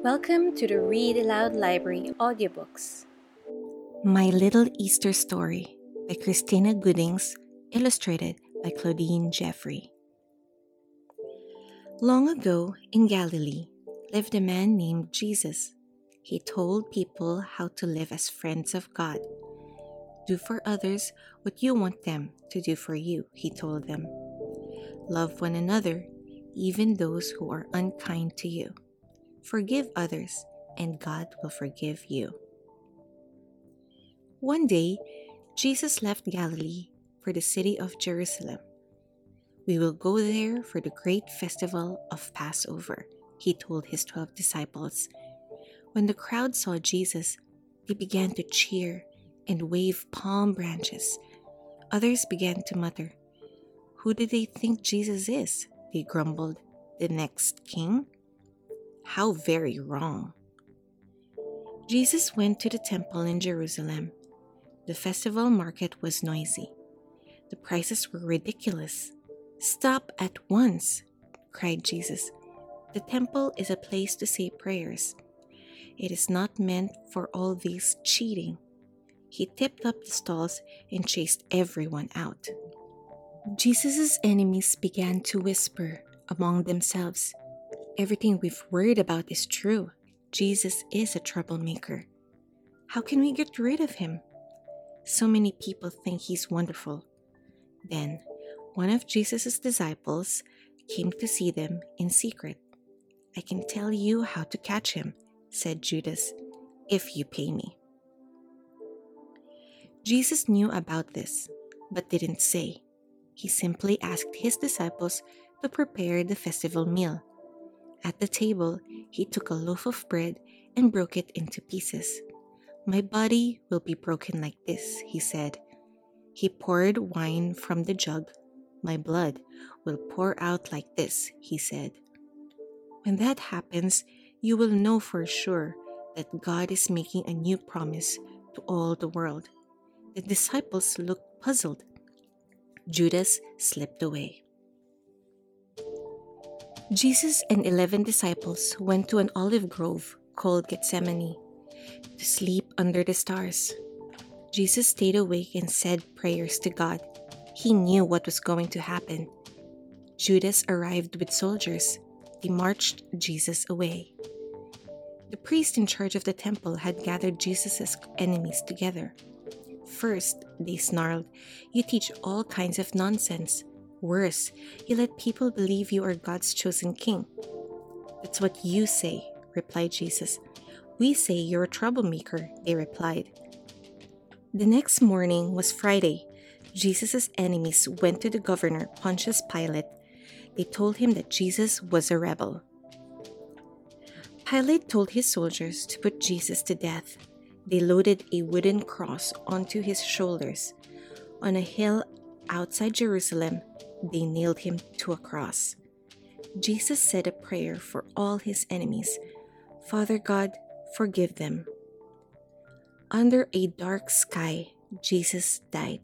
Welcome to the Read Aloud Library audiobooks. My Little Easter Story by Christina Goodings, illustrated by Claudine Jeffrey. Long ago in Galilee lived a man named Jesus. He told people how to live as friends of God. Do for others what you want them to do for you, he told them. Love one another, even those who are unkind to you. Forgive others, and God will forgive you. One day, Jesus left Galilee for the city of Jerusalem. We will go there for the great festival of Passover, he told his 12 disciples. When the crowd saw Jesus, they began to cheer and wave palm branches. Others began to mutter, "Who do they think Jesus is?" They grumbled. "The next king? How very wrong." Jesus went to the temple in Jerusalem. The festival market was noisy. The prices were ridiculous. "Stop at once," cried Jesus. "The temple is a place to say prayers. It is not meant for all this cheating." He tipped up the stalls and chased everyone out. Jesus' enemies began to whisper among themselves, "Everything we've worried about is true. Jesus is a troublemaker. How can we get rid of him? So many people think he's wonderful." Then, one of Jesus' disciples came to see them in secret. "I can tell you how to catch him," said Judas, "if you pay me." Jesus knew about this, but didn't say. He simply asked his disciples to prepare the festival meal. At the table, he took a loaf of bread and broke it into pieces. "My body will be broken like this," he said. He poured wine from the jug. "My blood will pour out like this," he said. When that happens, you will know for sure that God is making a new promise to all the world. The disciples looked puzzled. Judas slipped away. Jesus and 11 disciples went to an olive grove called Gethsemane to sleep under the stars. Jesus stayed awake and said prayers to God. He knew what was going to happen. Judas arrived with soldiers. They marched Jesus away. The priest in charge of the temple had gathered Jesus' enemies together. First, they snarled, "You teach all kinds of nonsense. Worse, you let people believe you are God's chosen king." "That's what you say," replied Jesus. "We say you're a troublemaker," they replied. The next morning was Friday. Jesus' enemies went to the governor, Pontius Pilate. They told him that Jesus was a rebel. Pilate told his soldiers to put Jesus to death. They loaded a wooden cross onto his shoulders. On a hill outside Jerusalem, they nailed him to a cross. Jesus said a prayer for all his enemies. "Father God, forgive them." Under a dark sky, Jesus died.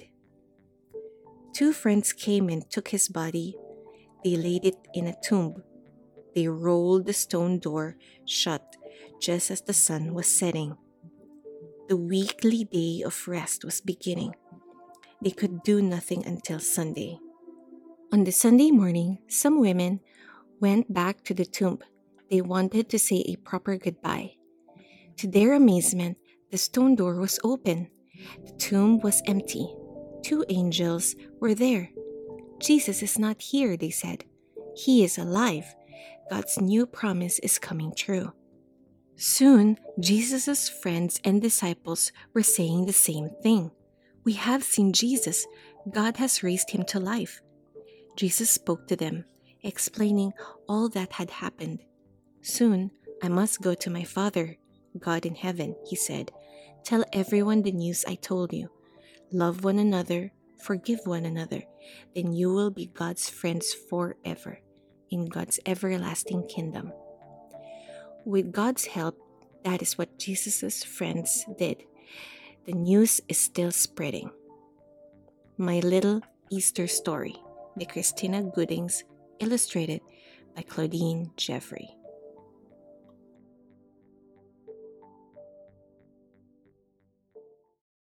Two friends came and took his body. They laid it in a tomb. They rolled the stone door shut just as the sun was setting. The weekly day of rest was beginning. They could do nothing until Sunday. On the Sunday morning, some women went back to the tomb. They wanted to say a proper goodbye. To their amazement, the stone door was open. The tomb was empty. Two angels were there. "Jesus is not here," they said. "He is alive. God's new promise is coming true." Soon, Jesus' friends and disciples were saying the same thing. "We have seen Jesus. God has raised him to life." Jesus spoke to them, explaining all that had happened. "Soon, I must go to my Father, God in heaven," he said. "Tell everyone the news I told you. Love one another, forgive one another. Then you will be God's friends forever, in God's everlasting kingdom." With God's help, that is what Jesus' friends did. The news is still spreading. My Little Easter Story by Christina Goodings, illustrated by Claudine Jeffrey.